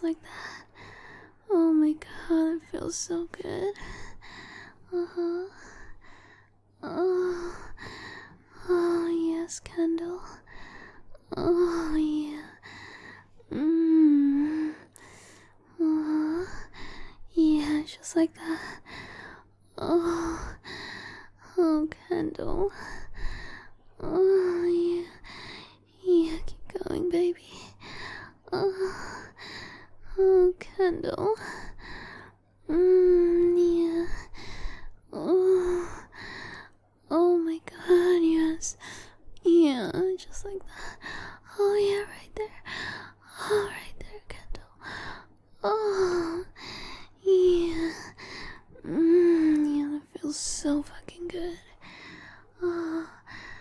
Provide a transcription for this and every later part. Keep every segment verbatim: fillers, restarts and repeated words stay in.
like that. Oh my god, it feels so good. Uh-huh. Oh, oh yes, Kendall. Oh yeah. Mmm. Uh-huh. Yeah, just like that. Oh, oh, Kendall. Oh yeah. Yeah, keep going, baby. Oh, oh, Kendall. Mmm, yeah. Oh, oh my god, yes. Yeah, just like that. Oh yeah, right there. Oh, right there, Kendall. Oh, yeah. Mmm, yeah, that feels so fucking good. Oh,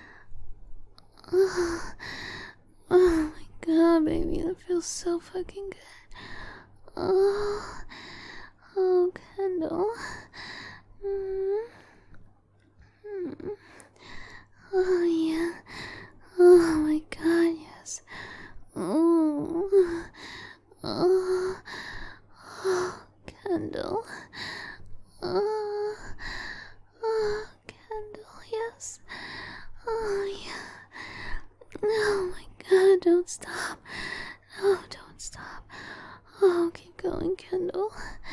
oh, oh my god, baby, that feels so fucking good. Oh, oh, Kendall. Mm, mm. Oh, yeah. Oh my god, yes. Oh, oh, oh, Kendall. Oh, oh, Kendall, yes. Oh, yeah. Oh my god, don't stop. Oh, don't stop. Oh, keep going, Kendall.